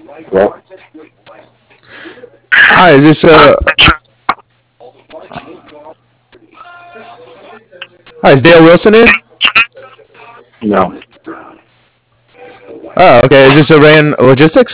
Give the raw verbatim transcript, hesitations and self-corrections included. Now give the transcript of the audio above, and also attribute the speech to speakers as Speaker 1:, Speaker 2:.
Speaker 1: Well,
Speaker 2: Hi, is this uh hi, is Dale Wilson in?
Speaker 1: no.
Speaker 2: Oh, okay. Is this a Ran Logistics?